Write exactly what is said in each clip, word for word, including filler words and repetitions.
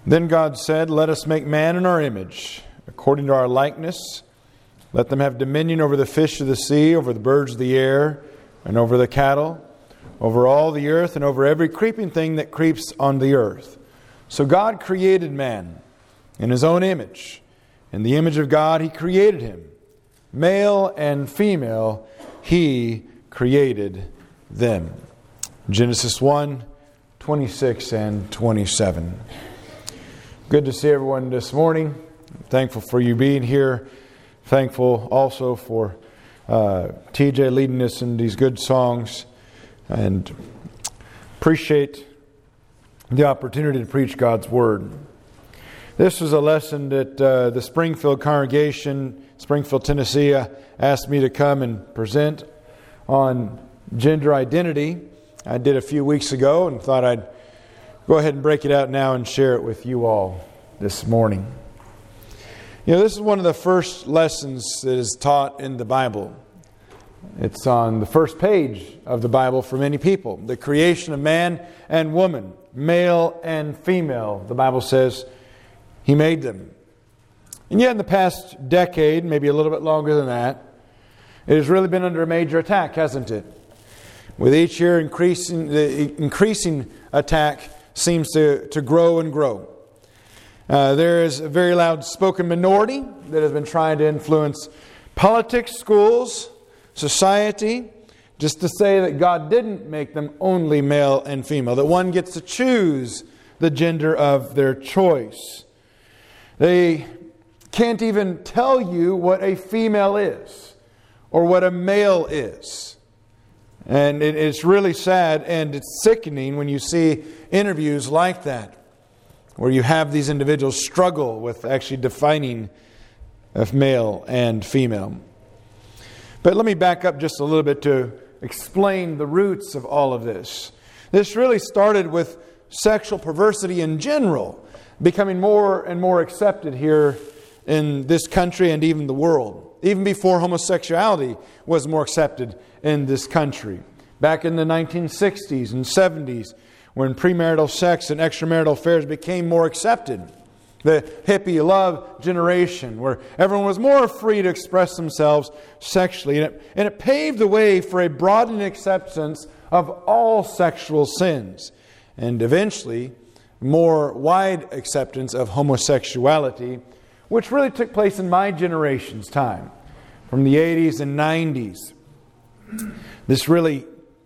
Then God said, "Let us make man in our image, according to our likeness. Let them have dominion over the fish of the sea, over the birds of the air, and over the cattle, over all the earth, and over every creeping thing that creeps on the earth." So God created man in His own image. In the image of God He created him. Male and female He created them. Genesis one, twenty-six and twenty-seven. Good to see everyone this morning. I'm thankful for you being here. Thankful also for uh, T J leading us in these good songs. And appreciate the opportunity to preach God's Word. This was a lesson that uh, the Springfield congregation, Springfield, Tennessee, uh, asked me to come and present on gender identity. I did a few weeks ago and thought I'd go ahead and break it out now and share it with you all this morning. You know, this is one of the first lessons that is taught in the Bible. It's on the first page of the Bible for many people. The creation of man and woman, male and female. The Bible says He made them. And yet in the past decade, maybe a little bit longer than that, it has really been under a major attack, hasn't it? With each year increasing, the increasing attack seems to, to grow and grow. Uh, there is a very loud spoken minority that has been trying to influence politics, schools, society, just to say that God didn't make them only male and female, that one gets to choose the gender of their choice. They can't even tell you what a female is or what a male is. And it, it's really sad and it's sickening when you see interviews like that, where you have these individuals struggle with actually defining of male and female. But let me back up just a little bit to explain the roots of all of this. This really started with sexual perversity in general, becoming more and more accepted here in this country and even the world. Even before homosexuality was more accepted in this country. Back in the nineteen sixties and seventies, when premarital sex and extramarital affairs became more accepted. The hippie love generation, where everyone was more free to express themselves sexually. And it, and it paved the way for a broadening acceptance of all sexual sins. And eventually, more wide acceptance of homosexuality, which really took place in my generation's time, from the eighties and nineties. This really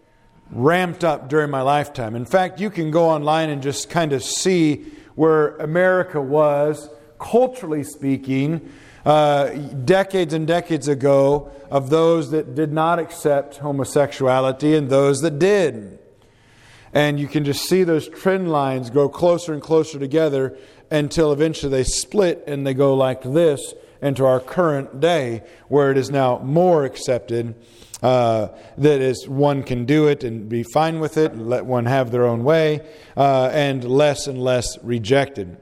ramped up during my lifetime. In fact, you can go online and just kind of see where America was, culturally speaking, uh, decades and decades ago, of those that did not accept homosexuality and those that did. And you can just see those trend lines go closer and closer together until eventually they split and they go like this into our current day, where it is now more accepted uh, that is one can do it and be fine with it and let one have their own way, uh, and less and less rejected.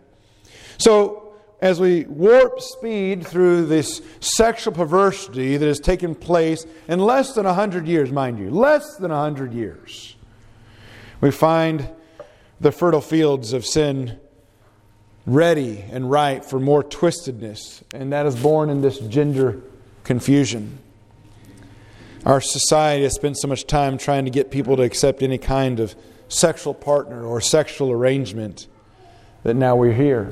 So as we warp speed through this sexual perversity that has taken place in less than a hundred years, mind you, less than a hundred years, we find the fertile fields of sin ready and ripe for more twistedness, and that is born in this gender confusion. Our society has spent so much time trying to get people to accept any kind of sexual partner or sexual arrangement that now we're here.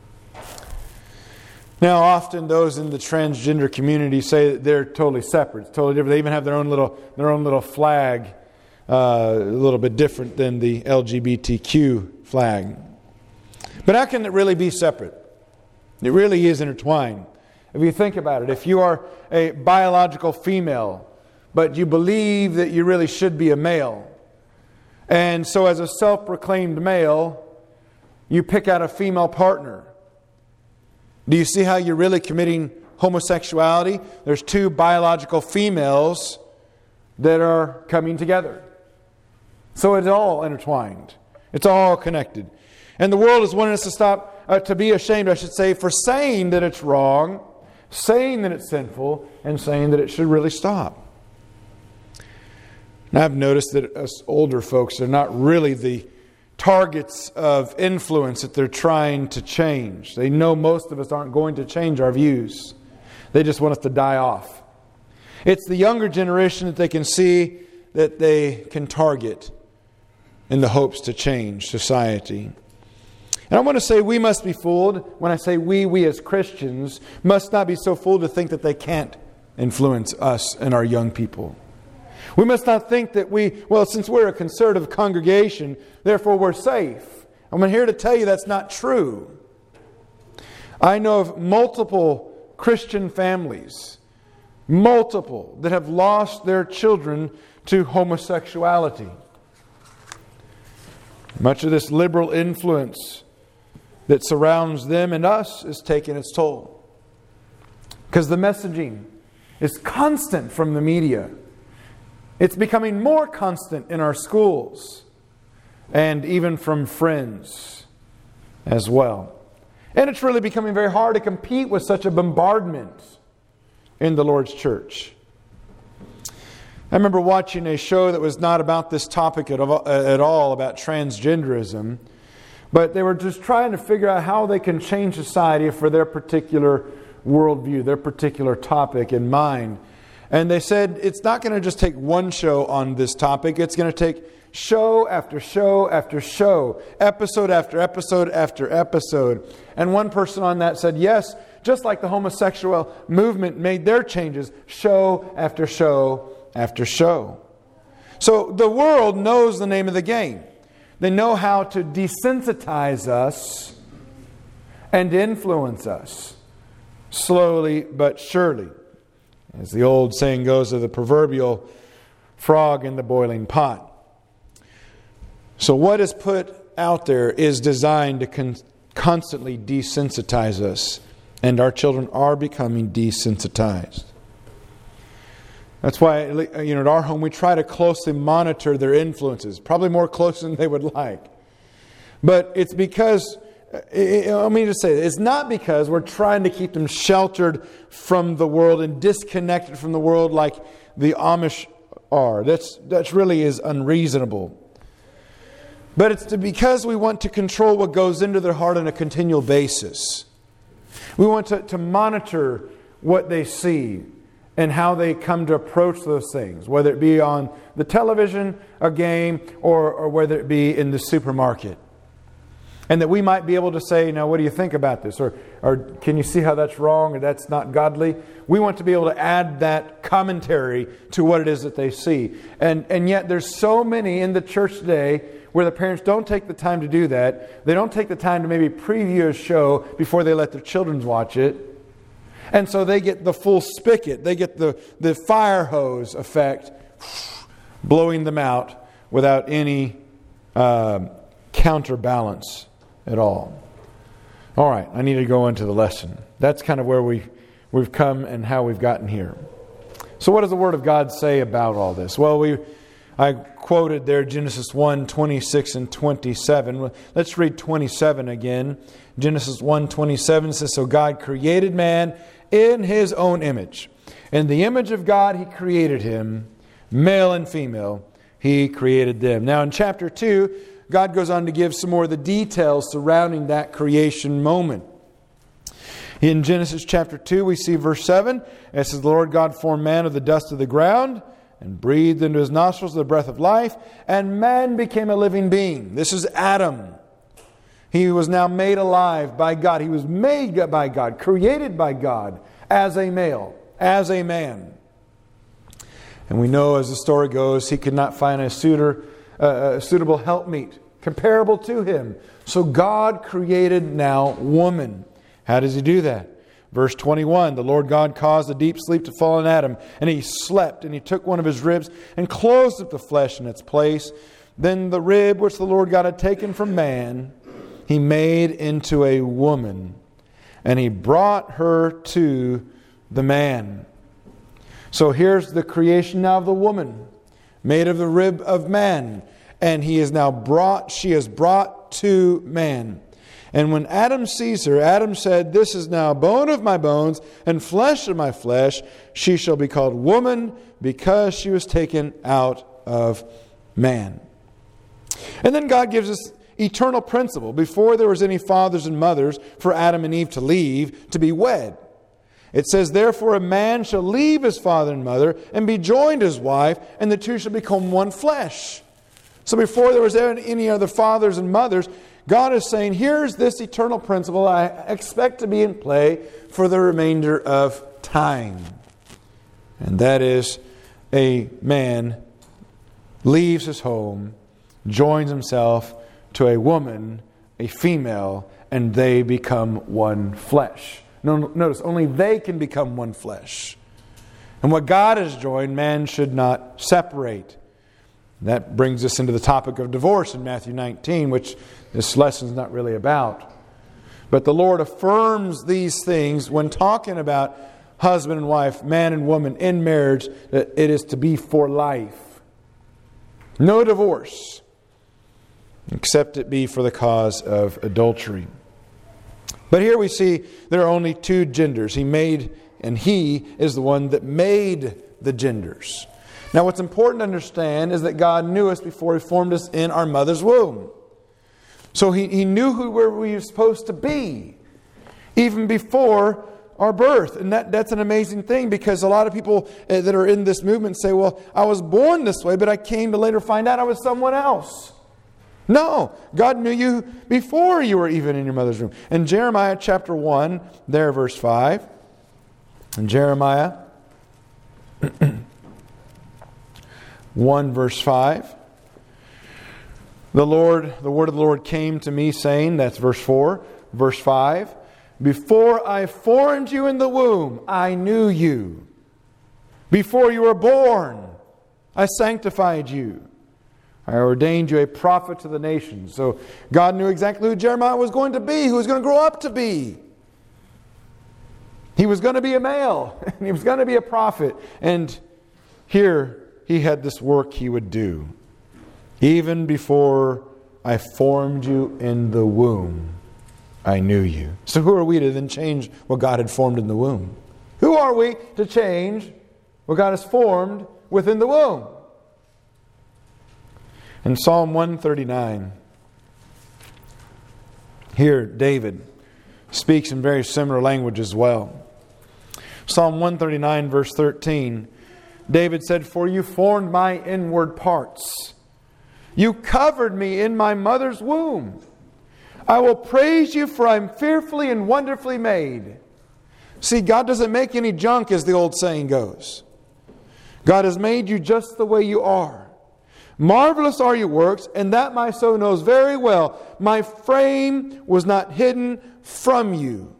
Now, often those in the transgender community say that they're totally separate, it's totally different. They even have their own little their own little flag, uh, a little bit different than the L G B T Q flag. But how can it really be separate? It really is intertwined. If you think about it, if you are a biological female, but you believe that you really should be a male, and so as a self-proclaimed male, you pick out a female partner, do you see how you're really committing homosexuality? There's two biological females that are coming together. So it's all intertwined. It's all connected. And the world is wanting us to stop, uh, to be ashamed, I should say, for saying that it's wrong, saying that it's sinful, and saying that it should really stop. And I've noticed that us older folks are not really the targets of influence that they're trying to change. They know most of us aren't going to change our views. They just want us to die off. It's the younger generation that they can see that they can target in the hopes to change society. And I want to say we must be fooled. When I say we, we as Christians must not be so fooled to think that they can't influence us and our young people. We must not think that we, well, since we're a conservative congregation, therefore we're safe. I'm here to tell you that's not true. I know of multiple Christian families, multiple, that have lost their children to homosexuality. Much of this liberal influence that surrounds them and us is taking its toll. Because the messaging is constant from the media. It's becoming more constant in our schools and even from friends as well. And it's really becoming very hard to compete with such a bombardment in the Lord's church. I remember watching a show that was not about this topic at all, about transgenderism, but they were just trying to figure out how they can change society for their particular worldview, their particular topic in mind. And they said it's not going to just take one show on this topic. It's going to take show after show after show, episode after episode after episode. And one person on that said, yes, just like the homosexual movement made their changes, show after show after show. So the world knows the name of the game. They know how to desensitize us and influence us, slowly but surely. As the old saying goes of the proverbial frog in the boiling pot. So what is put out there is designed to con- constantly desensitize us. And our children are becoming desensitized. That's why, you know, at our home we try to closely monitor their influences. Probably more closely than they would like. But it's because... Let me just say, it's not because we're trying to keep them sheltered from the world and disconnected from the world like the Amish are. That's that really is unreasonable. But it's to, because we want to control what goes into their heart on a continual basis. We want to, to monitor what they see and how they come to approach those things, whether it be on the television, a game, or, or whether it be in the supermarket. And that we might be able to say, now what do you think about this? Or, or can you see how that's wrong or that's not godly? We want to be able to add that commentary to what it is that they see. And, and yet there's so many in the church today where the parents don't take the time to do that. They don't take the time to maybe preview a show before they let their children watch it. And so they get the full spigot. They get the, the fire hose effect, blowing them out without any uh, counterbalance at all. All right, I need to go into the lesson. That's kind of where we, we've come and how we've gotten here. So what does the Word of God say about all this? Well, we I quoted there Genesis one, twenty-six and twenty-seven. Let's read twenty-seven again. Genesis one, twenty-seven says, so God created man in His own image. In the image of God He created him, male and female, He created them. Now in chapter two, God goes on to give some more of the details surrounding that creation moment. In Genesis chapter two, we see verse seven. It says, the Lord God formed man of the dust of the ground and breathed into his nostrils the breath of life, and man became a living being. This is Adam. He was now made alive by God. He was made by God, created by God as a male, as a man. And we know as the story goes, he could not find a suitor Uh, a suitable helpmeet comparable to him. So God created now woman. How does He do that? Verse twenty-one, the Lord God caused a deep sleep to fall on Adam, and he slept, and He took one of his ribs and closed up the flesh in its place. Then the rib which the Lord God had taken from man, He made into a woman, and He brought her to the man. So here's the creation now of the woman, made of the rib of man. And he is now brought, she is brought to man. And when Adam sees her, Adam said, this is now bone of my bones and flesh of my flesh. She shall be called woman because she was taken out of man. And then God gives us eternal principle before there was any fathers and mothers for Adam and Eve to leave to be wed. It says, therefore a man shall leave his father and mother and be joined to his wife, and the two shall become one flesh. So before there was any other fathers and mothers, God is saying, here's this eternal principle I expect to be in play for the remainder of time. And that is, a man leaves his home, joins himself to a woman, a female, and they become one flesh. No, notice, only they can become one flesh. And what God has joined, man should not separate. That brings us into the topic of divorce in Matthew nineteen, which this lesson is not really about. But the Lord affirms these things when talking about husband and wife, man and woman in marriage, that it is to be for life. No divorce, except it be for the cause of adultery. But here we see there are only two genders. He made, and He is the one that made the genders. Now what's important to understand is that God knew us before He formed us in our mother's womb. So He, he knew who we were supposed to be, even before our birth. And that, that's an amazing thing, because a lot of people that are in this movement say, well, I was born this way, but I came to later find out I was someone else. No, God knew you before you were even in your mother's womb. In Jeremiah chapter one, there verse five. In Jeremiah one verse five. The Lord, the word of the Lord came to me saying, that's verse four, verse five. Before I formed you in the womb, I knew you. Before you were born, I sanctified you. I ordained you a prophet to the nations. So God knew exactly who Jeremiah was going to be, who he was going to grow up to be. He was going to be a male, and he was going to be a prophet. And here he had this work he would do. Even before I formed you in the womb, I knew you. So who are we to then change what God had formed in the womb? Who are we to change what God has formed within the womb? In Psalm one thirty-nine, here David speaks in very similar language as well. Psalm one thirty-nine verse thirteen, David said, for you formed my inward parts. You covered me in my mother's womb. I will praise you, for I am fearfully and wonderfully made. See, God doesn't make any junk, as the old saying goes. God has made you just the way you are. Marvelous are your works, and that my soul knows very well. My frame was not hidden from you.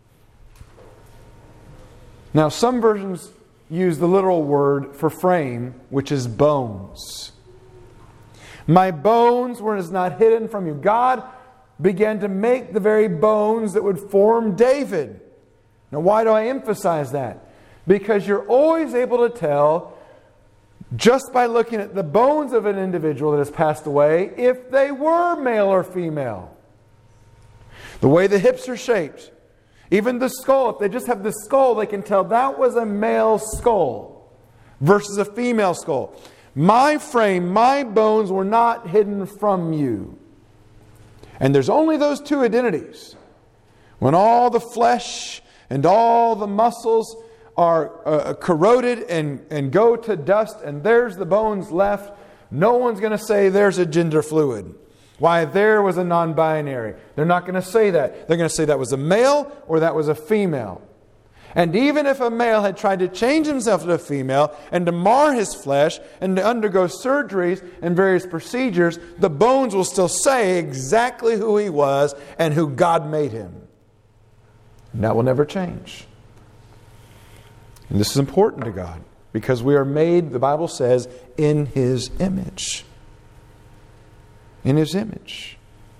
Now, some versions use the literal word for frame, which is bones. My bones were not hidden from you. God began to make the very bones that would form David. Now, why do I emphasize that? Because you're always able to tell, just by looking at the bones of an individual that has passed away, if they were male or female. The way the hips are shaped, even the skull, if they just have the skull, they can tell that was a male skull versus a female skull. My frame, my bones were not hidden from you. And there's only those two identities. When all the flesh and all the muscles are uh, corroded and, and go to dust, and there's the bones left, no one's going to say there's a gender fluid. Why, there was a non-binary. They're not going to say that. They're going to say that was a male or that was a female. And even if a male had tried to change himself to a female and to mar his flesh and to undergo surgeries and various procedures, the bones will still say exactly who he was and who God made him. And that will never change. And this is important to God because we are made, the Bible says, in His image. In His image.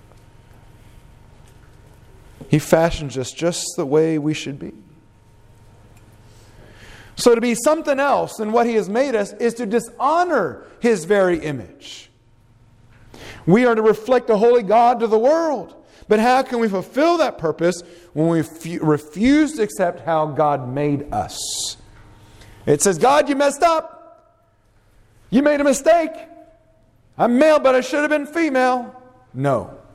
He fashions us just the way we should be. So to be something else than what He has made us is to dishonor His very image. We are to reflect a holy God to the world. But how can we fulfill that purpose when we f- refuse to accept how God made us? It says, God, you messed up. You made a mistake. I'm male, but I should have been female. No.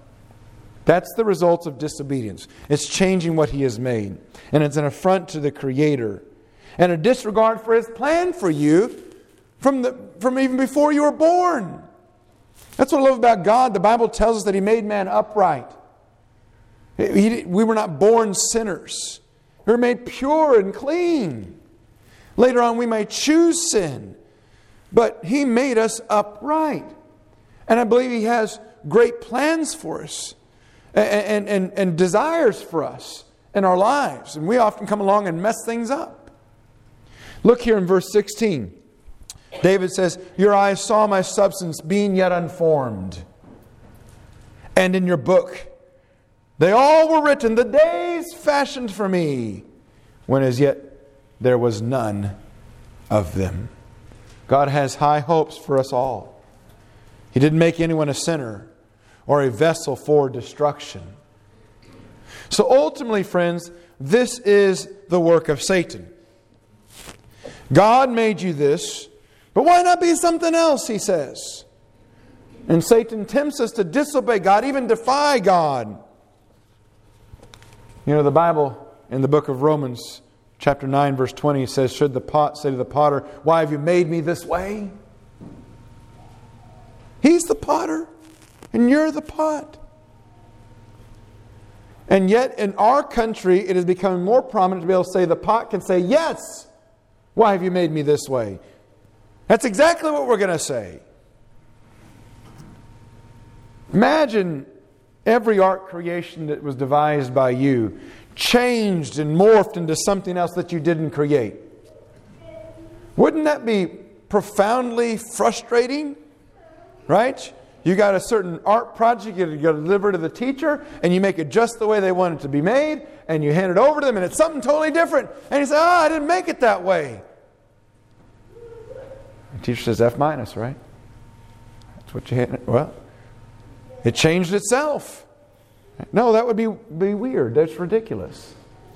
That's the result of disobedience. It's changing what He has made. And it's an affront to the Creator. And a disregard for His plan for you from, the, from even before you were born. That's what I love about God. The Bible tells us that He made man upright. He, we were not born sinners. We were made pure and clean. Later on we may choose sin. But He made us upright. And I believe He has great plans for us. And, and, and desires for us in our lives. And we often come along and mess things up. Look here in verse sixteen. David says, your eyes saw my substance being yet unformed. And in your book, they all were written, the days fashioned for me, when as yet there was none of them. God has high hopes for us all. He didn't make anyone a sinner or a vessel for destruction. So ultimately, friends, this is the work of Satan. God made you this, but why not be something else, he says. And Satan tempts us to disobey God, even defy God. You know, the Bible in the book of Romans, chapter nine, verse twenty, says, should the pot say to the potter, why have you made me this way? He's the potter, and you're the pot. And yet, in our country, it is becoming more prominent to be able to say, the pot can say, yes, why have you made me this way? That's exactly what we're going to say. Imagine every art creation that was devised by you changed and morphed into something else that you didn't create. Wouldn't that be profoundly frustrating? Right? You got a certain art project you got to deliver to the teacher, and you make it just the way they want it to be made, and you hand it over to them, and it's something totally different. And you say, oh, I didn't make it that way. The teacher says F minus, right? That's what you hand. Well, it changed itself. No, that would be, be weird. That's ridiculous.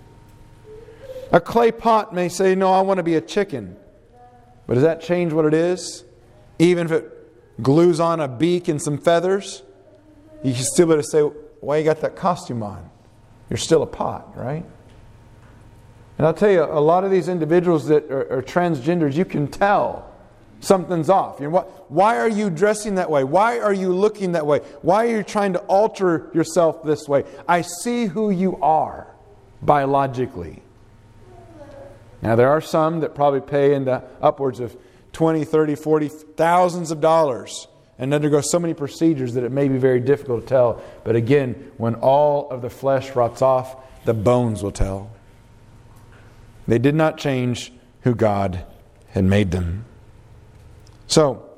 A clay pot may say, no, I want to be a chicken. But does that change what it is? Even if it glues on a beak and some feathers, you can still better say, why you got that costume on? You're still a pot, right? And I'll tell you, a lot of these individuals that are, are transgenders, you can tell something's off. You know, what, why are you dressing that way? Why are you looking that way? Why are you trying to alter yourself this way? I see who you are biologically. Now, there are some that probably pay into upwards of twenty, thirty, forty, thousands of dollars and undergo so many procedures that it may be very difficult to tell. But again, when all of the flesh rots off, the bones will tell. They did not change who God had made them. So,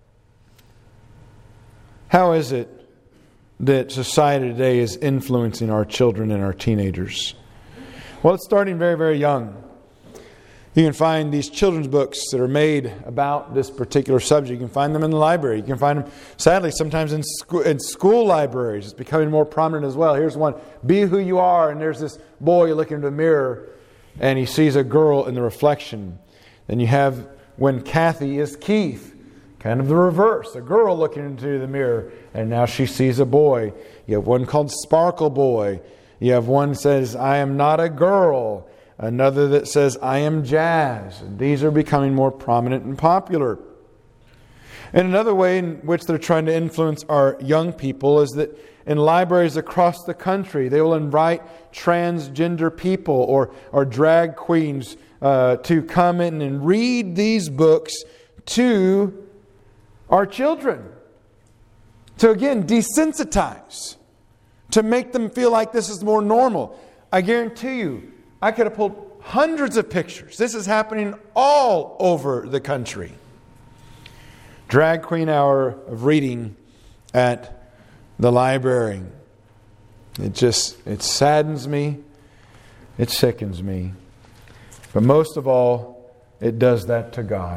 how is it that society today is influencing our children and our teenagers? Well, it's starting very, very young. You can find these children's books that are made about this particular subject. You can find them in the library. You can find them, sadly, sometimes in school, in school libraries. It's becoming more prominent as well. Here's one, Be Who You Are, and there's this boy looking into a mirror, and he sees a girl in the reflection. Then you have When Kathy is Keith, kind of the reverse. A girl looking into the mirror, and now she sees a boy. You have one called Sparkle Boy. You have one that says, I am not a girl. Another that says, I am Jazz. And these are becoming more prominent and popular. And another way in which they're trying to influence our young people is that in libraries across the country, they will invite transgender people or, or drag queens uh, to come in and read these books to our children. To again, desensitize. To make them feel like this is more normal. I guarantee you, I could have pulled hundreds of pictures. This is happening all over the country. Drag queen hour of reading at the library. It just, it saddens me. It sickens me. But most of all, it does that to God.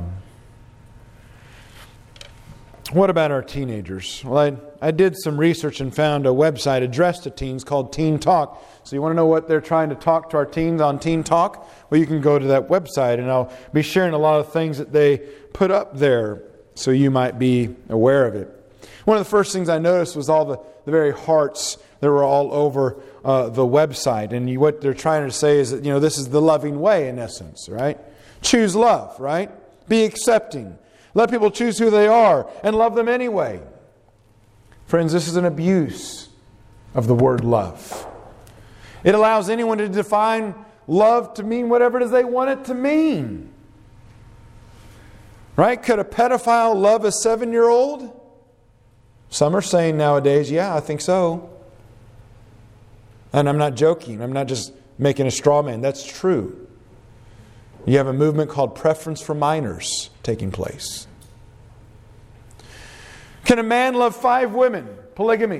What about our teenagers? Well, I, I did some research and found a website addressed to teens called Teen Talk. So you want to know what they're trying to talk to our teens on Teen Talk? Well, you can go to that website, and I'll be sharing a lot of things that they put up there so you might be aware of it. One of the first things I noticed was all the, the very hearts that were all over uh, the website. And you, what they're trying to say is that, you know, this is the loving way in essence, right? Choose love, right? Be accepting. Let people choose who they are and love them anyway. Friends, this is an abuse of the word love. It allows anyone to define love to mean whatever it is they want it to mean. Right? Could a pedophile love a seven-year-old? Some are saying nowadays, yeah, I think so. And I'm not joking. I'm not just making a straw man. That's true. You have a movement called preference for minors taking place. Can a man love five women? Polygamy.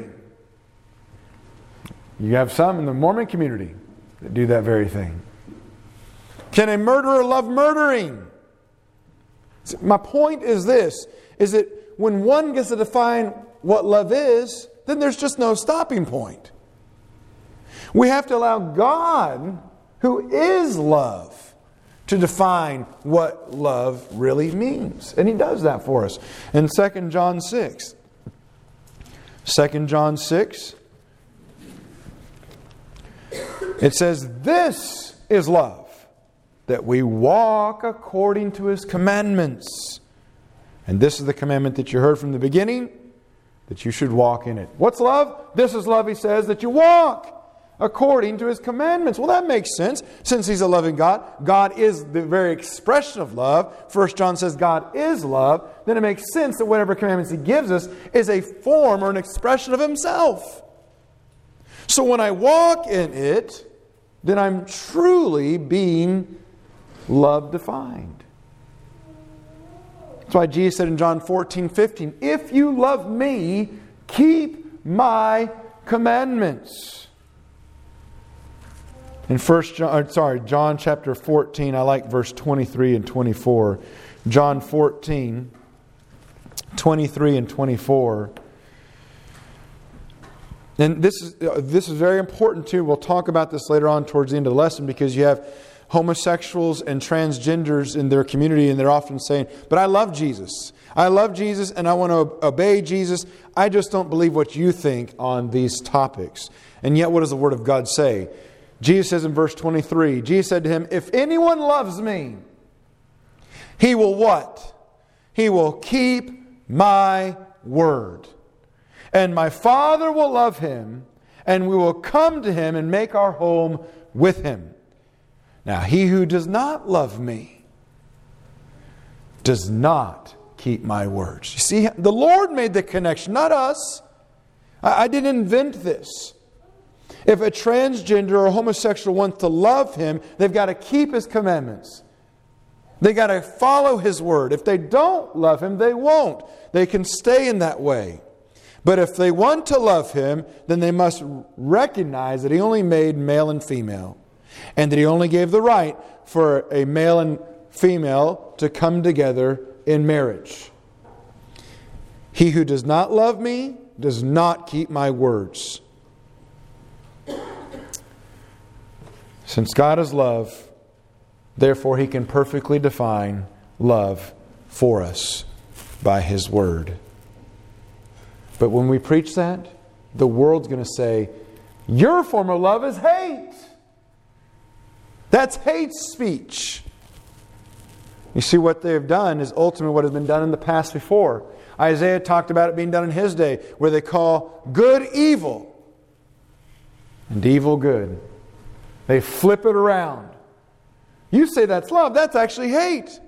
You have some in the Mormon community that do that very thing. Can a murderer love murdering? My point is this, is that when one gets to define what love is, then there's just no stopping point. We have to allow God, who is love, to define what love really means. And He does that for us. In Second John six. Second John six. It says, "This is love, that we walk according to His commandments. And this is the commandment that you heard from the beginning, that you should walk in it." What's love? This is love, He says, that you walk according to His commandments. Well, that makes sense. Since He's a loving God, God is the very expression of love. First John says God is love. Then it makes sense that whatever commandments He gives us is a form or an expression of Himself. So when I walk in it, then I'm truly being love defined. That's why Jesus said in John fourteen fifteen, "If you love me, keep my commandments." In First John, sorry, John chapter fourteen, I like verse twenty-three and twenty-four. John fourteen, twenty-three and twenty-four. And this is this is very important too. We'll talk about this later on towards the end of the lesson, because you have homosexuals and transgenders in their community, and they're often saying, "But I love Jesus. I love Jesus and I want to obey Jesus. I just don't believe what you think on these topics." And yet what does the Word of God say? Jesus says in verse twenty-three, Jesus said to him, "If anyone loves me, he will" what? "He will keep my word. And my Father will love him, and we will come to him and make our home with him. Now he who does not love me does not keep my words." You see, the Lord made the connection, not us. I, I didn't invent this. If a transgender or a homosexual wants to love Him, they've got to keep His commandments. They've got to follow His word. If they don't love Him, they won't. They can stay in that way. But if they want to love Him, then they must recognize that He only made male and female, and that He only gave the right for a male and female to come together in marriage. He who does not love me does not keep my words. Since God is love, therefore He can perfectly define love for us by His word. But when we preach that, the world's going to say, "Your form of love is hate. That's hate speech." You see, what they have done is ultimately what has been done in the past before. Isaiah talked about it being done in his day, where they call good evil and evil good. They flip it around. You say that's love, that's actually hate.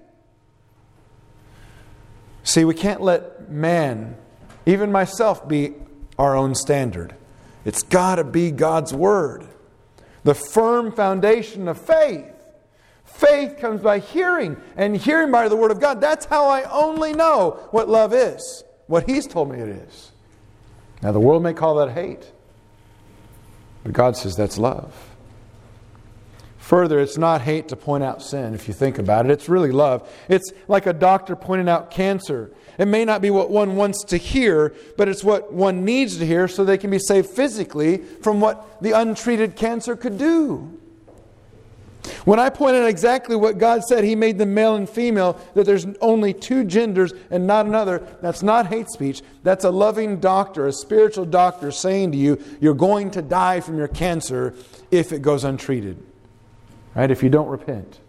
See, we can't let man, even myself, be our own standard. It's got to be God's Word. The firm foundation of faith. Faith comes by hearing, and hearing by the Word of God. That's how I only know what love is, what He's told me it is. Now the world may call that hate, but God says that's love. Further, it's not hate to point out sin, if you think about it. It's really love. It's like a doctor pointing out cancer. It may not be what one wants to hear, but it's what one needs to hear so they can be saved physically from what the untreated cancer could do. When I point out exactly what God said, He made them male and female, that there's only two genders and not another, that's not hate speech. That's a loving doctor, a spiritual doctor saying to you, you're going to die from your cancer if it goes untreated. Right? If you don't repent.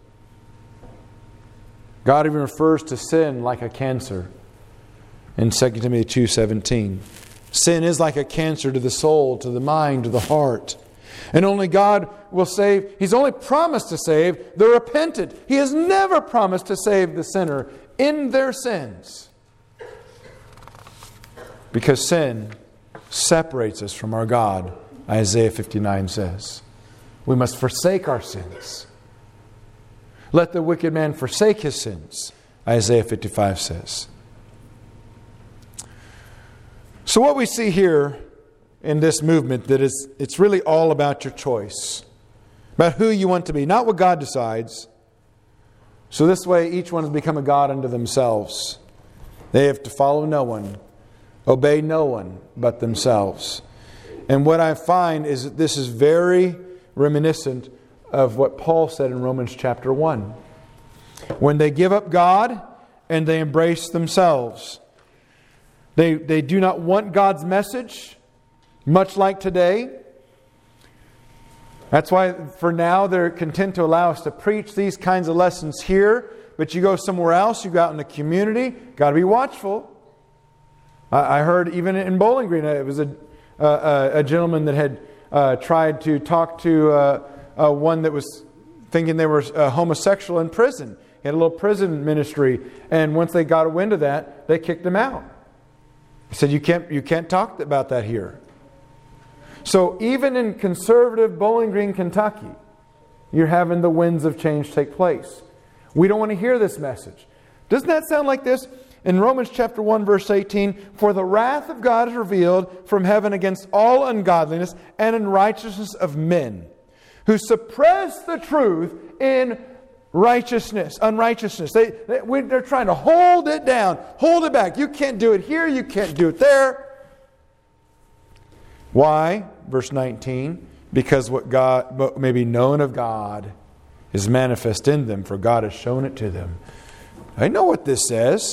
God even refers to sin like a cancer in Second Timothy two seventeen. Sin is like a cancer to the soul, to the mind, to the heart. And only God will save. He's only promised to save the repentant. He has never promised to save the sinner in their sins. Because sin separates us from our God, Isaiah fifty-nine says. We must forsake our sins. Let the wicked man forsake his sins, Isaiah fifty-five says. So what we see here in this movement, that is, it's really all about your choice. About who you want to be, not what God decides. So this way each one has become a God unto themselves. They have to follow no one, obey no one but themselves. And what I find is that this is very reminiscent of what Paul said in Romans chapter one. When they give up God and they embrace themselves. They, they do not want God's message, much like today. That's why for now they're content to allow us to preach these kinds of lessons here. But you go somewhere else, you go out in the community, got to be watchful. I, I heard even in Bowling Green, it was a, a, a gentleman that had uh, tried to talk to uh, uh, one that was thinking they were uh, homosexual in prison. He had a little prison ministry. And once they got a wind of that, they kicked him out. He said, you can't, you can't talk about that here. So even in conservative Bowling Green, Kentucky, you're having the winds of change take place. We don't want to hear this message. Doesn't that sound like this? In Romans chapter one, verse eighteen, for the wrath of God is revealed from heaven against all ungodliness and unrighteousness of men, who suppress the truth in righteousness, unrighteousness. They, they, we, they're trying to hold it down, hold it back. You can't do it here, you can't do it there. Why? Verse nineteen, because what God what may be known of God is manifest in them, for God has shown it to them. I know what this says.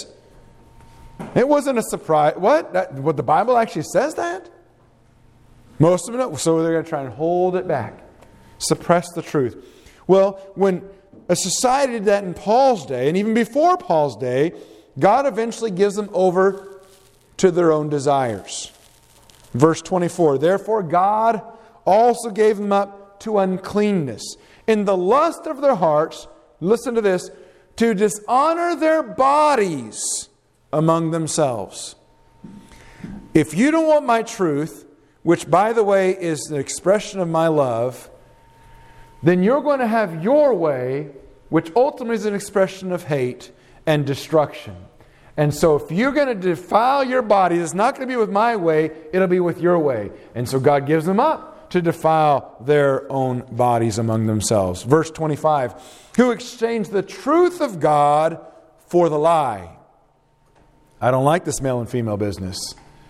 It wasn't a surprise. What? That, what the Bible actually says that? Most of them don't. So they're going to try and hold it back. Suppress the truth. Well, when a society did that in Paul's day, and even before Paul's day, God eventually gives them over to their own desires. Verse twenty-four, therefore God also gave them up to uncleanness in the lust of their hearts, listen to this, to dishonor their bodies among themselves. If you don't want my truth, which by the way is the expression of my love, then you're going to have your way, which ultimately is an expression of hate and destruction. And so if you're going to defile your body, it's not going to be with my way, it'll be with your way. And so God gives them up to defile their own bodies among themselves. Verse twenty-five, who exchanged the truth of God for the lie. I don't like this male and female business.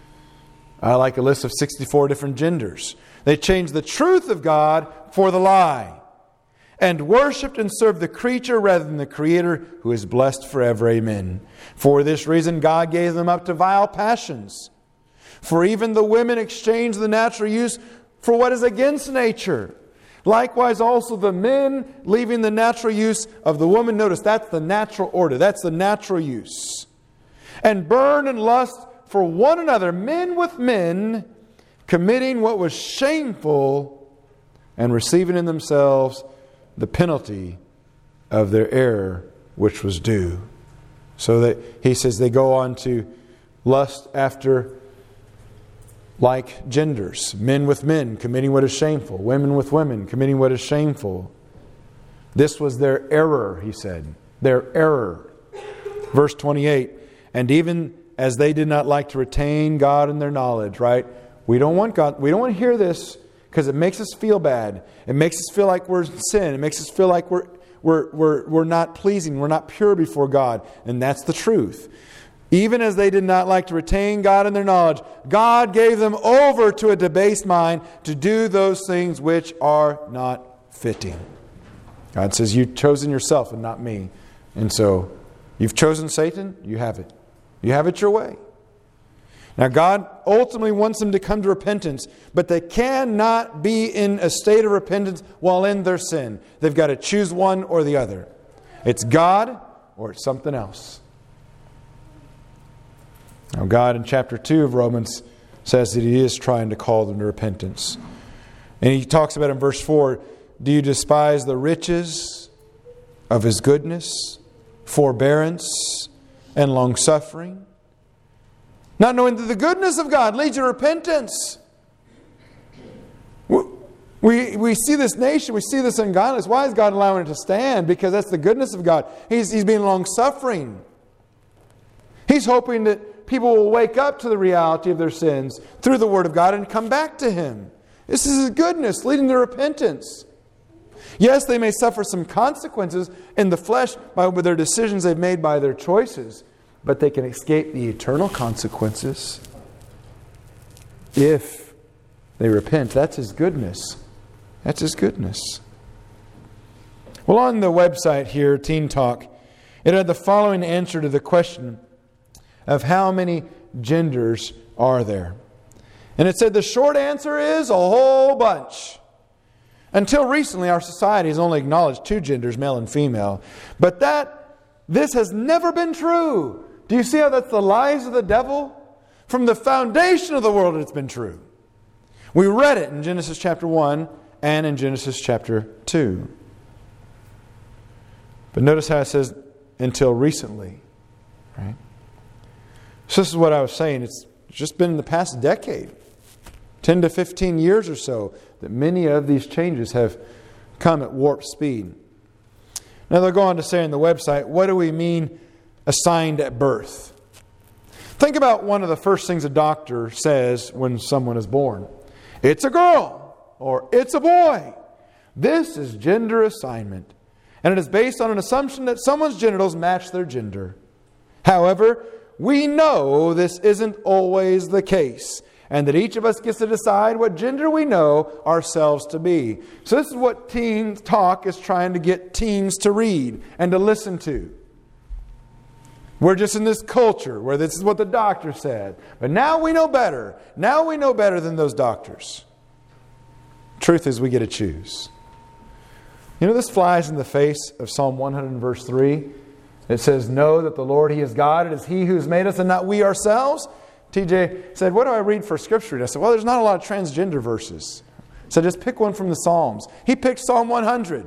I like a list of sixty-four different genders. They changed the truth of God for the lie, and worshipped and served the creature rather than the Creator, who is blessed forever. Amen. For this reason God gave them up to vile passions. For even the women exchanged the natural use for what is against nature. Likewise also the men, leaving the natural use of the woman. Notice that's the natural order. That's the natural use. And burn and lust for one another, men with men, committing what was shameful and receiving in themselves the penalty of their error which was due. So that he says they go on to lust after like genders. Men with men committing what is shameful. Women with women committing what is shameful. This was their error, he said. Their error. Verse twenty-eight. And even as they did not like to retain God in their knowledge, right? We don't want God, we don't want to hear this because it makes us feel bad. It makes us feel like we're in sin. It makes us feel like we're we're we're we're not pleasing, we're not pure before God. And that's the truth. Even as they did not like to retain God in their knowledge, God gave them over to a debased mind to do those things which are not fitting. God says, you've chosen yourself and not me. And so, you've chosen Satan, you have it. You have it your way. Now, God ultimately wants them to come to repentance, but they cannot be in a state of repentance while in their sin. They've got to choose one or the other. It's God or it's something else. Now, God in chapter two of Romans says that He is trying to call them to repentance. And He talks about in verse four, do you despise the riches of His goodness, forbearance, and long-suffering? Not knowing that the goodness of God leads you to repentance. We, we see this nation, we see this ungodliness. Why is God allowing it to stand? Because that's the goodness of God. He's, he's being long-suffering. He's hoping that people will wake up to the reality of their sins through the Word of God and come back to Him. This is His goodness leading to repentance. Yes, they may suffer some consequences in the flesh by their decisions they've made by their choices, but they can escape the eternal consequences if they repent. That's His goodness. That's His goodness. Well, on the website here, Teen Talk, it had the following answer to the question of how many genders are there. And it said the short answer is a whole bunch. Until recently, our society has only acknowledged two genders, male and female. But that, this has never been true. Do you see how that's the lies of the devil? From the foundation of the world, it's been true. We read it in Genesis chapter one and in Genesis chapter two. But notice how it says, until recently. Right? So this is what I was saying. It's just been in the past decade, ten to fifteen years or so, that many of these changes have come at warp speed. Now they'll go on to say on the website, what do we mean assigned at birth? Think about one of the first things a doctor says when someone is born. It's a girl or it's a boy. This is gender assignment. And it is based on an assumption that someone's genitals match their gender. However, we know this isn't always the case, and that each of us gets to decide what gender we know ourselves to be. So this is what Teen Talk is trying to get teens to read and to listen to. We're just in this culture where this is what the doctor said. But now we know better. Now we know better than those doctors. Truth is, we get to choose. You know, this flies in the face of Psalm one hundred verse three. It says, know that the Lord, He is God. It is He who's made us and not we ourselves. T J said, what do I read for Scripture? And I said, well, there's not a lot of transgender verses. So just pick one from the Psalms. He picked Psalm one hundred.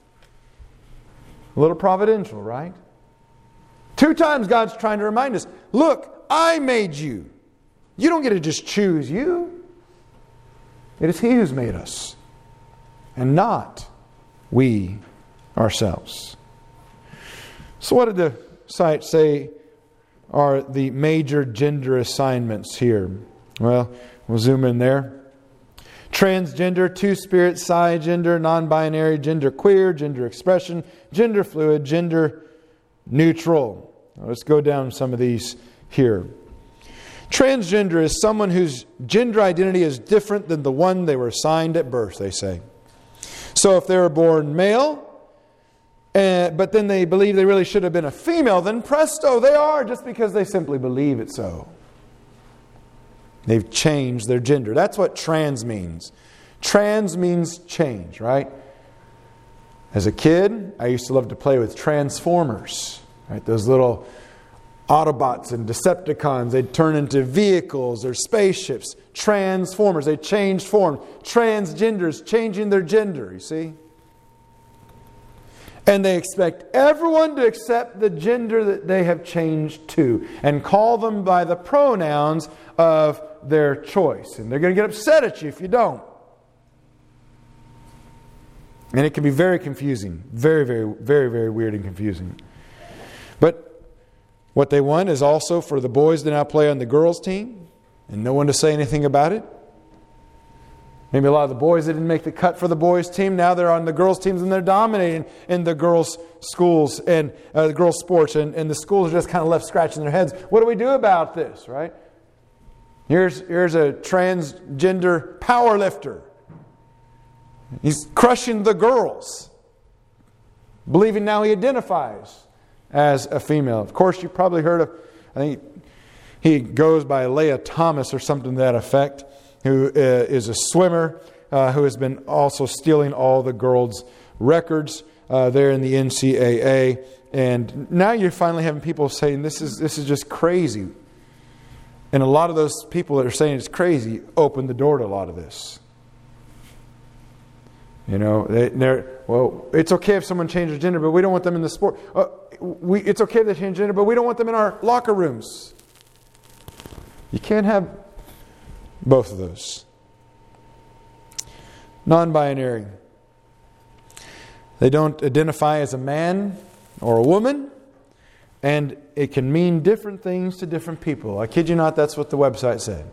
A little providential, right? Two times God's trying to remind us, look, I made you. You don't get to just choose you. It is He who's made us, and not we ourselves. So what did the site say are the major gender assignments here? Well, we'll zoom in there. Transgender, two-spirit, cisgender, non-binary, gender queer, gender expression, gender fluid, gender neutral. Now let's go down some of these here. Transgender is someone whose gender identity is different than the one they were assigned at birth, they say. So if they were born male, uh, but then they believe they really should have been a female, then presto, they are, just because they simply believe it so. They've changed their gender. That's what trans means. Trans means change, right? As a kid, I used to love to play with Transformers, right? Those little Autobots and Decepticons. They'd turn into vehicles or spaceships. Transformers. They changed form. Transgenders changing their gender, you see? And they expect everyone to accept the gender that they have changed to and call them by the pronouns of their choice. And they're going to get upset at you if you don't. And it can be very confusing. Very, very, very, very weird and confusing. But what they want is also for the boys to now play on the girls' team and no one to say anything about it. Maybe a lot of the boys that didn't make the cut for the boys' team, now they're on the girls' teams and they're dominating in the girls' schools and uh, the girls' sports. And, and the schools are just kind of left scratching their heads. What do we do about this, right? Here's, here's a transgender power lifter. He's crushing the girls. believing now he identifies as a female. Of course, you've probably heard of, I think he goes by Leah Thomas or something to that effect, who uh, is a swimmer uh, who has been also stealing all the girls' records uh, there in the N C double A. And now you're finally having people saying this is this is just crazy. And a lot of those people that are saying it's crazy open the door to a lot of this. You know, they, they're, well, it's okay if someone changes gender, but we don't want them in the sport. Uh, we, it's okay if they change gender, but we don't want them in our locker rooms. You can't have both of those. Non-binary. They don't identify as a man or a woman, and it can mean different things to different people. I kid you not, that's what the website said.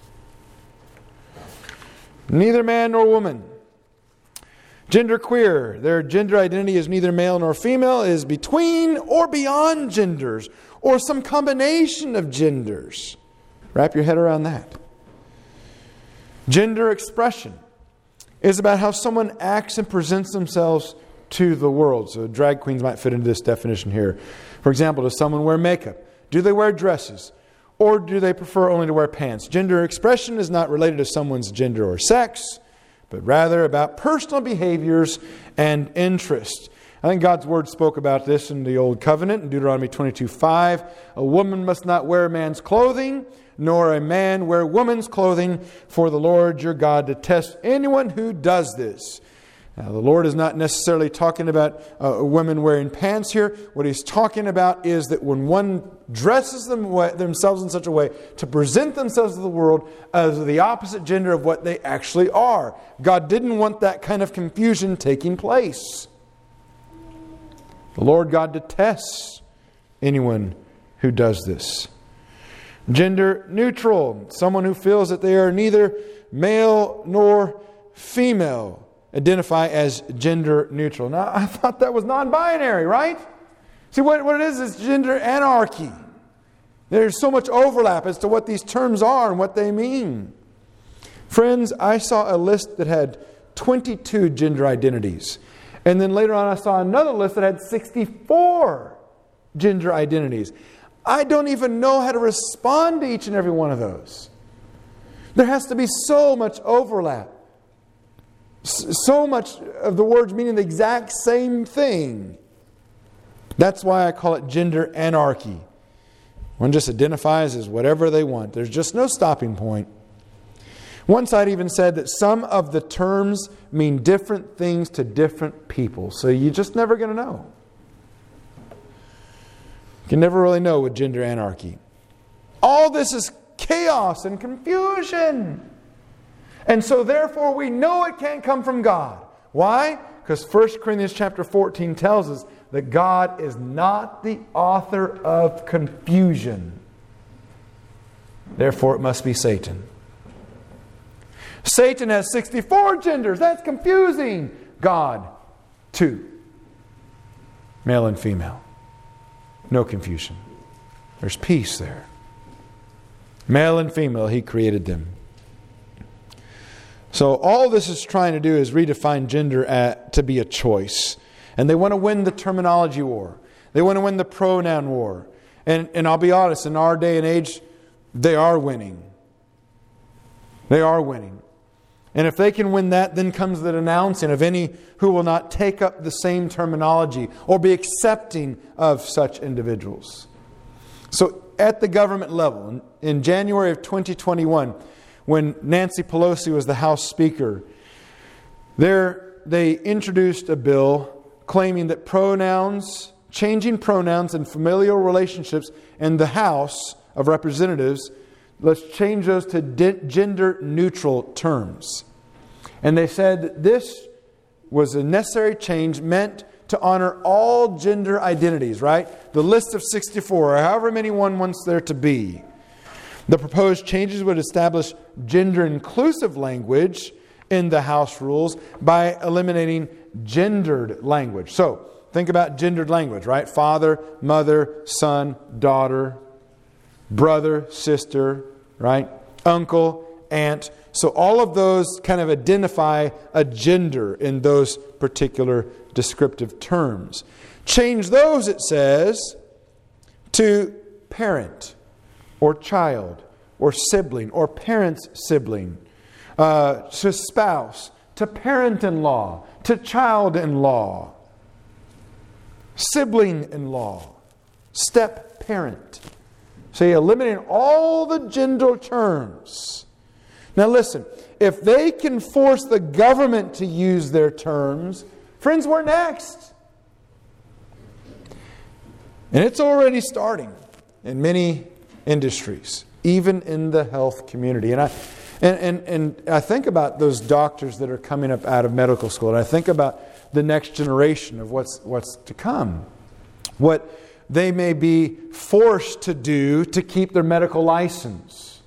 Neither man nor woman. Gender queer. Their gender identity is neither male nor female, is between or beyond genders, or some combination of genders. Wrap your head around that. Gender expression is about how someone acts and presents themselves to the world. So drag queens might fit into this definition here. For example, does someone wear makeup? Do they wear dresses? Or do they prefer only to wear pants? Gender expression is not related to someone's gender or sex, but rather about personal behaviors and interests. I think God's Word spoke about this in the Old Covenant in Deuteronomy twenty-two five. A woman must not wear man's clothing, nor a man wear woman's clothing, for the Lord your God detests anyone who does this. Now, the Lord is not necessarily talking about uh, women wearing pants here. What He's talking about is that when one dresses them, themselves in such a way to present themselves to the world as the opposite gender of what they actually are. God didn't want that kind of confusion taking place. The Lord God detests anyone who does this. Gender neutral. Someone who feels that they are neither male nor female. Identify as gender neutral. Now, I thought that was non-binary, right? See, what, what it is is gender anarchy. There's so much overlap as to what these terms are and what they mean. Friends, I saw a list that had twenty-two gender identities. And then later on I saw another list that had sixty-four gender identities. I don't even know how to respond to each and every one of those. There has to be so much overlap. So much of the words meaning the exact same thing. That's why I call it gender anarchy. One just identifies as whatever they want. There's just no stopping point. One side even said that some of the terms mean different things to different people. So you're just never going to know. You can never really know with gender anarchy. All this is chaos and confusion. And so therefore we know it can't come from God. Why? Because First Corinthians chapter fourteen tells us that God is not the author of confusion. Therefore it must be Satan. Satan has sixty-four genders. That's confusing. God, two. Male and female. No confusion. There's peace there. Male and female, He created them. So all this is trying to do is redefine gender at, to be a choice. And they want to win the terminology war. They want to win the pronoun war. And, and I'll be honest, in our day and age, they are winning. They are winning. And if they can win that, then comes the denouncing of any who will not take up the same terminology or be accepting of such individuals. So at the government level, in, in January of twenty twenty-one, when Nancy Pelosi was the House Speaker, there they introduced a bill claiming that pronouns, changing pronouns in familial relationships in the House of Representatives, let's change those to gender neutral terms. And they said that this was a necessary change meant to honor all gender identities, right? The list of sixty-four, or however many one wants there to be. The proposed changes would establish gender-inclusive language in the House rules by eliminating gendered language. So, think about gendered language, right? Father, mother, son, daughter, brother, sister, right? Uncle, aunt. So all of those kind of identify a gender in those particular descriptive terms. Change those, it says, to parent or child or sibling or parent's sibling, uh, to spouse, to parent-in-law, to child-in-law, sibling-in-law, step-parent. So you eliminate all the gender terms. Now listen, if they can force the government to use their terms, friends, we're next. And it's already starting in many industries, even in the health community. And I and, and, and I think about those doctors that are coming up out of medical school, and I think about the next generation of what's what's to come. What they may be forced to do to keep their medical license.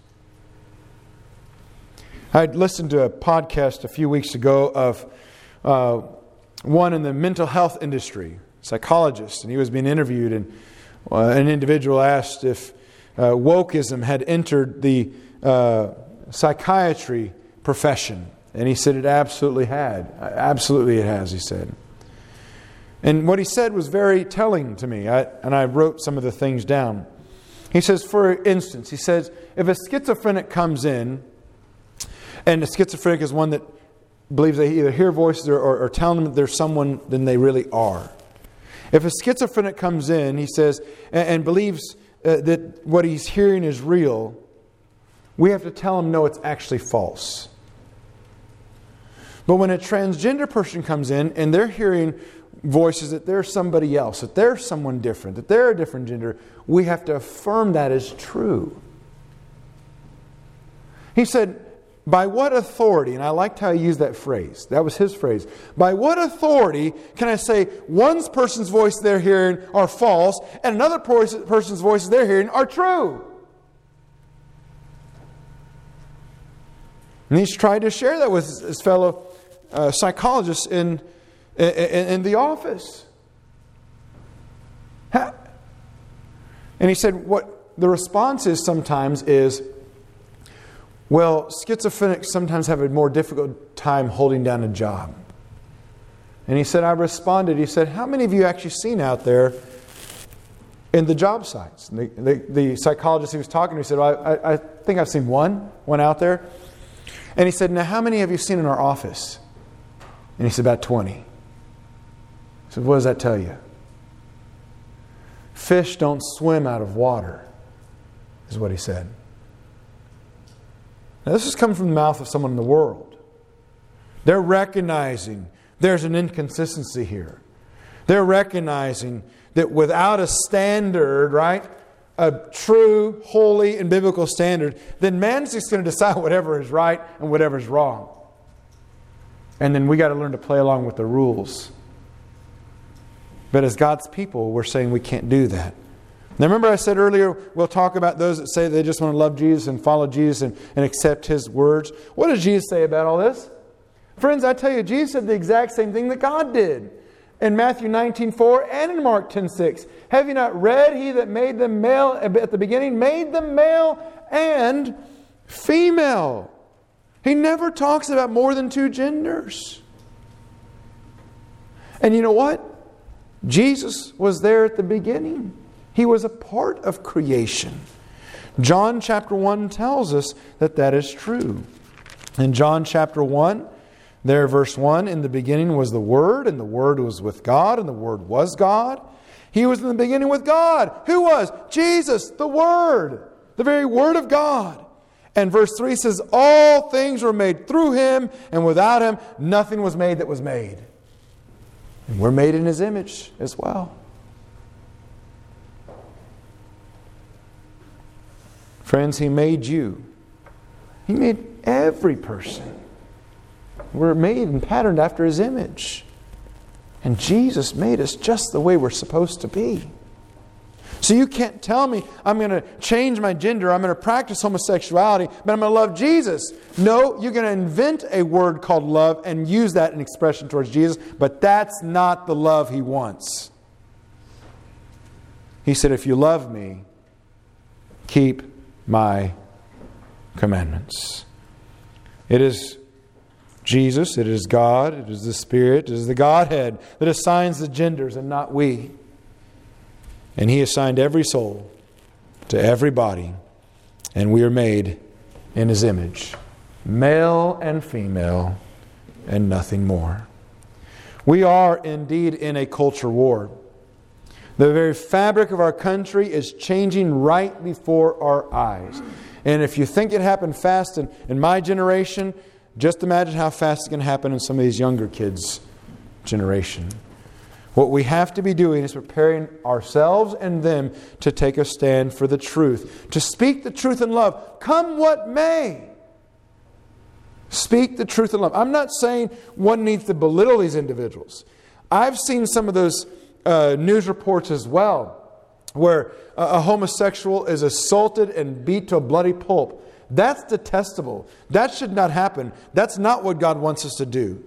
I'd listened to a podcast a few weeks ago of uh, one in the mental health industry, psychologist, and he was being interviewed, and uh, an individual asked if uh, wokeism had entered the uh, psychiatry profession, and he said it absolutely had. Absolutely it has, he said. And what he said was very telling to me, I, and I wrote some of the things down. He says, for instance, he says, if a schizophrenic comes in, and a schizophrenic is one that believes they either hear voices or, or, or tell them that there's someone than they really are. If a schizophrenic comes in, he says, and, and believes uh, that what he's hearing is real, we have to tell him, no, it's actually false. But when a transgender person comes in and they're hearing voices that they're somebody else, that they're someone different, that they're a different gender, we have to affirm that as true. He said, by what authority, and I liked how he used that phrase, that was his phrase, by what authority can I say one person's voice they're hearing are false and another person's voices they're hearing are true? And he's tried to share that with his fellow uh, psychologists in, in, in the office. And he said what the response is sometimes is, well, schizophrenics sometimes have a more difficult time holding down a job. And he said, I responded, he said, how many of you actually seen out there in the job sites? And the, the, the psychologist he was talking to, he said, well, I, I think I've seen one, one out there. And he said, now how many have you seen in our office? And he said, about twenty. I said, what does that tell you? Fish don't swim out of water, is what he said. Now this is coming from the mouth of someone in the world. They're recognizing there's an inconsistency here. They're recognizing that without a standard, right, a true, holy, and biblical standard, then man's just going to decide whatever is right and whatever is wrong. And then we got to learn to play along with the rules. But as God's people, we're saying we can't do that. Now remember I said earlier, we'll talk about those that say they just want to love Jesus and follow Jesus and, and accept His words. What does Jesus say about all this? Friends, I tell you, Jesus said the exact same thing that God did. In Matthew nineteen four and in Mark ten six. Have you not read, He that made them male at the beginning made them male and female. He never talks about more than two genders. And you know what? Jesus was there at the beginning. He was a part of creation. John chapter one tells us that that is true. In John chapter one, there verse one, in the beginning was the Word, and the Word was with God, and the Word was God. He was in the beginning with God. Who was? Jesus, the Word, the very Word of God. And verse three says, all things were made through Him, and without Him nothing was made that was made. And we're made in His image as well. Friends, He made you. He made every person. We're made and patterned after His image. And Jesus made us just the way we're supposed to be. So you can't tell me I'm going to change my gender, I'm going to practice homosexuality, but I'm going to love Jesus. No, you're going to invent a word called love and use that in expression towards Jesus, but that's not the love He wants. He said, if you love me, keep my commandments. It is Jesus, it is God, it is the Spirit, it is the Godhead that assigns the genders and not we. And He assigned every soul to every body, and we are made in His image, male and female, and nothing more. We are indeed in a culture war. The very fabric of our country is changing right before our eyes. And if you think it happened fast in, in my generation, just imagine how fast it's going to happen in some of these younger kids' generation. What we have to be doing is preparing ourselves and them to take a stand for the truth. To speak the truth in love. Come what may. Speak the truth in love. I'm not saying one needs to belittle these individuals. I've seen some of those uh, news reports as well, where a, a homosexual is assaulted and beat to a bloody pulp. That's detestable. That should not happen. That's not what God wants us to do.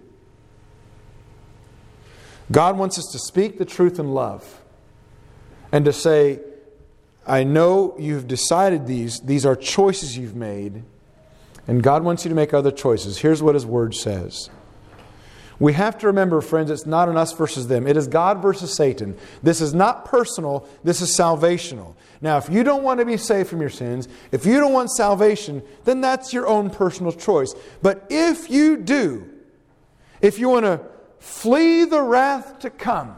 God wants us to speak the truth in love and to say, I know you've decided these. These are choices you've made. And God wants you to make other choices. Here's what His Word says. We have to remember, friends, it's not an us versus them. It is God versus Satan. This is not personal. This is salvational. Now, if you don't want to be saved from your sins, if you don't want salvation, then that's your own personal choice. But if you do, if you want to flee the wrath to come,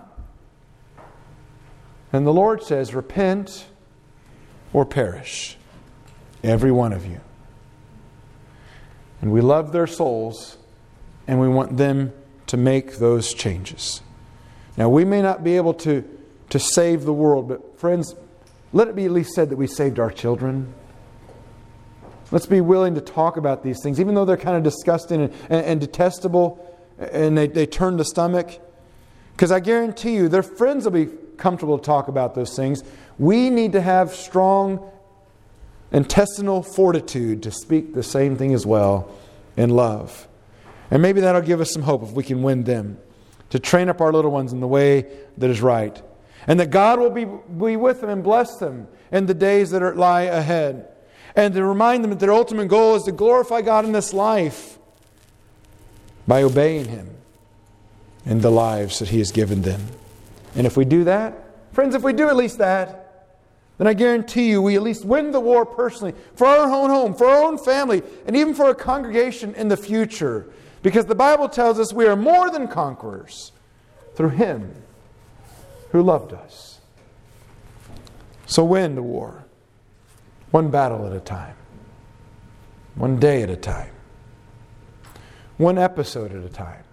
then the Lord says, repent or perish, every one of you. And we love their souls, and we want them to make those changes. Now, we may not be able to, to save the world, but friends, let it be at least said that we saved our children. Let's be willing to talk about these things, even though they're kind of disgusting and, and, and detestable, and they, they turn the stomach. Because I guarantee you, their friends will be comfortable to talk about those things. We need to have strong intestinal fortitude to speak the same thing as well in love. And maybe that'll give us some hope if we can win them. To train up our little ones in the way that is right. And that God will be, be with them and bless them in the days that are, lie ahead. And to remind them that their ultimate goal is to glorify God in this life by obeying Him in the lives that He has given them. And if we do that, friends, if we do at least that, then I guarantee you we at least win the war personally, for our own home, for our own family, and even for a congregation in the future. Because the Bible tells us we are more than conquerors through Him who loved us. So win the war, one battle at a time, one day at a time, one episode at a time,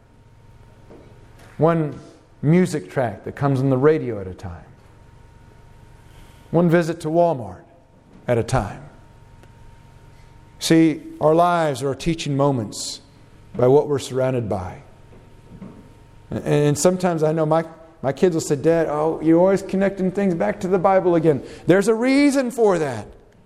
one music track that comes on the radio at a time. One visit to Walmart at a time. See, our lives are teaching moments by what we're surrounded by. And sometimes I know my, my kids will say, Dad, oh, you're always connecting things back to the Bible again. There's a reason for that.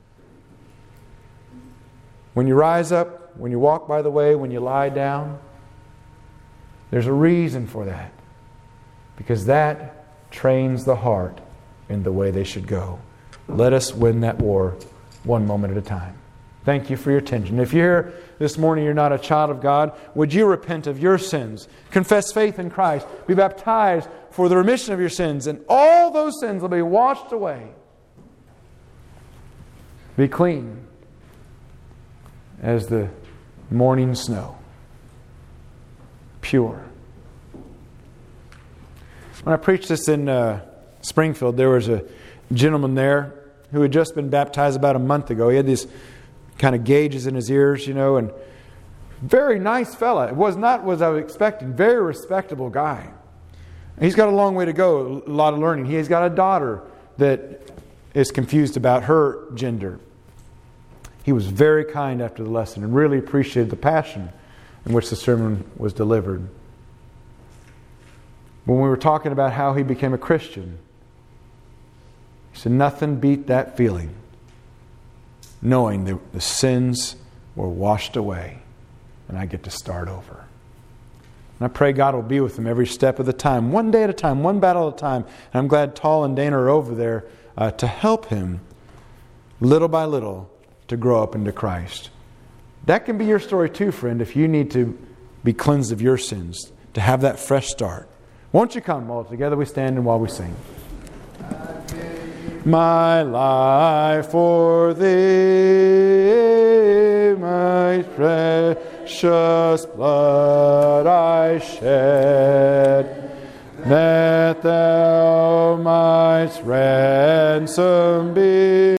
When you rise up, when you walk by the way, when you lie down, there's a reason for that. Because that trains the heart in the way they should go. Let us win that war one moment at a time. Thank you for your attention. If you're here this morning, you're not a child of God, would you repent of your sins, confess faith in Christ, be baptized for the remission of your sins, and all those sins will be washed away. Be clean as the morning snow. Pure. When I preached this in uh, Springfield, there was a gentleman there who had just been baptized about a month ago. He had these kind of gauges in his ears, you know, and very nice fella. It was not what I was expecting. Very respectable guy. He's got a long way to go, a lot of learning. He's got a daughter that is confused about her gender. He was very kind after the lesson and really appreciated the passion in which the sermon was delivered. When we were talking about how he became a Christian, he said, nothing beat that feeling, knowing that the sins were washed away and I get to start over. And I pray God will be with him every step of the time, one day at a time, one battle at a time. And I'm glad Tall and Dana are over there uh, to help him, little by little, to grow up into Christ. That can be your story too, friend, if you need to be cleansed of your sins, to have that fresh start. Won't you come while together we stand and while we sing? My life for Thee, my precious blood I shed, that Thou mightst ransom be.